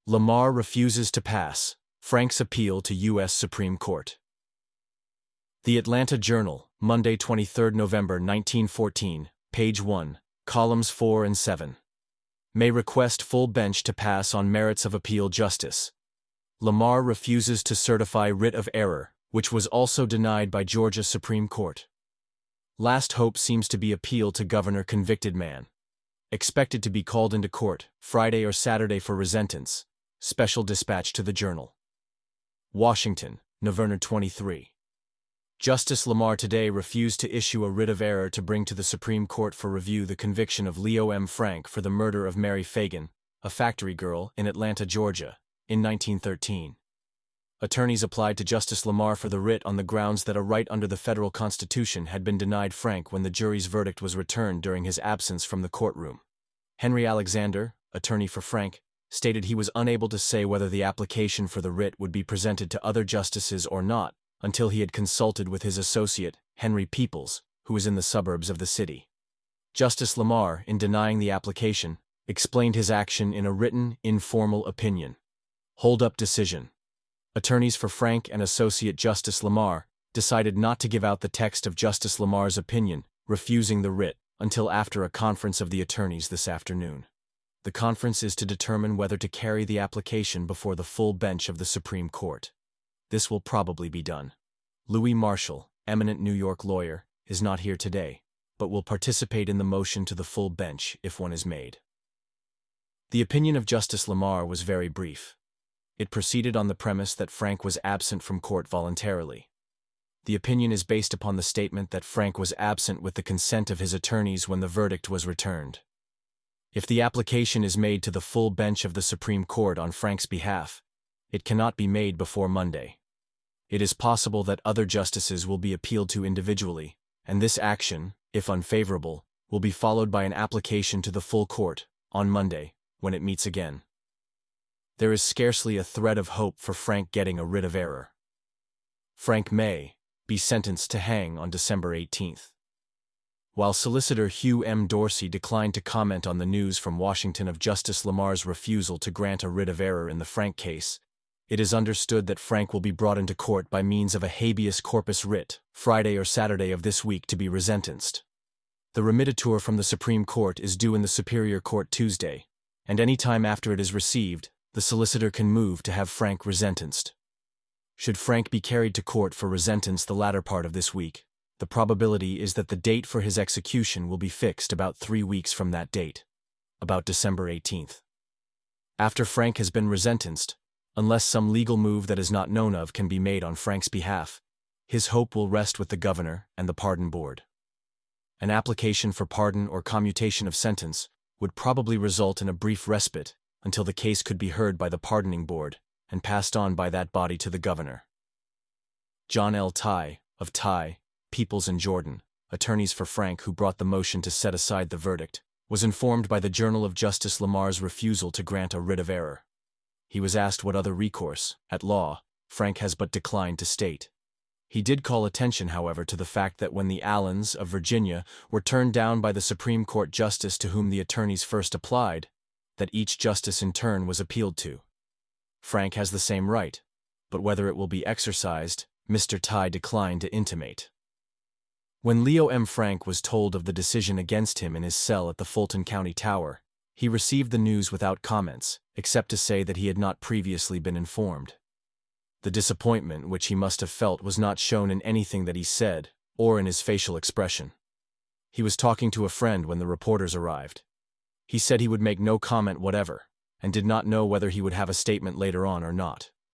Lamar refuses to pass Frank's appeal to U.S. Supreme Court. The Atlanta Journal, Monday, 23 November 1914, page 1, columns 4 and 7. May request full bench to pass on merits of appeal justice. Lamar refuses to certify writ of error, which was also denied by Georgia Supreme Court. Last hope seems to be appeal to governor convicted man. Expected to be called into court Friday or Saturday for resentence. Special dispatch to the Journal. Washington, November 23. Justice Lamar today refused to issue a writ of error to bring to the Supreme Court for review the conviction of Leo M. Frank for the murder of Mary Fagan, a factory girl in Atlanta, Georgia, in 1913. Attorneys applied to Justice Lamar for the writ on the grounds that a right under the federal Constitution had been denied Frank when the jury's verdict was returned during his absence from the courtroom. Henry Alexander, attorney for Frank, stated he was unable to say whether the application for the writ would be presented to other justices or not until he had consulted with his associate, Henry Peoples, who was in the suburbs of the city. Justice Lamar, in denying the application, explained his action in a written, informal opinion. Hold-up decision. Attorneys for Frank and Associate Justice Lamar decided not to give out the text of Justice Lamar's opinion, refusing the writ, until after a conference of the attorneys this afternoon. The conference is to determine whether to carry the application before the full bench of the Supreme Court. This will probably be done. Louis Marshall, eminent New York lawyer, is not here today, but will participate in the motion to the full bench if one is made. The opinion of Justice Lamar was very brief. It proceeded on the premise that Frank was absent from court voluntarily. The opinion is based upon the statement that Frank was absent with the consent of his attorneys when the verdict was returned. If the application is made to the full bench of the Supreme Court on Frank's behalf, it cannot be made before Monday. It is possible that other justices will be appealed to individually, and this action, if unfavorable, will be followed by an application to the full court, on Monday, when it meets again. There is scarcely a thread of hope for Frank getting a writ of error. Frank may be sentenced to hang on December 18th. While Solicitor Hugh M. Dorsey declined to comment on the news from Washington of Justice Lamar's refusal to grant a writ of error in the Frank case, it is understood that Frank will be brought into court by means of a habeas corpus writ, Friday or Saturday of this week to be resentenced. The remediatur from the Supreme Court is due in the Superior Court Tuesday, and any time after it is received, the solicitor can move to have Frank resentenced. Should Frank be carried to court for resentence the latter part of this week, the probability is that the date for his execution will be fixed about 3 weeks from that date, about December 18th. After Frank has been resentenced, unless some legal move that is not known of can be made on Frank's behalf, his hope will rest with the governor and the pardon board. An application for pardon or commutation of sentence would probably result in a brief respite until the case could be heard by the pardoning board and passed on by that body to the governor. John L. Tye, of Tye, Peoples and Jordan, attorneys for Frank who brought the motion to set aside the verdict, was informed by the Journal of Justice Lamar's refusal to grant a writ of error. He was asked what other recourse, at law, Frank has but declined to state. He did call attention, however, to the fact that when the Allens of Virginia were turned down by the Supreme Court justice to whom the attorneys first applied, that each justice in turn was appealed to. Frank has the same right, but whether it will be exercised, Mr. Tye declined to intimate. When Leo M. Frank was told of the decision against him in his cell at the Fulton County Tower, he received the news without comments, except to say that he had not previously been informed. The disappointment which he must have felt was not shown in anything that he said, or in his facial expression. He was talking to a friend when the reporters arrived. He said he would make no comment whatever, and did not know whether he would have a statement later on or not.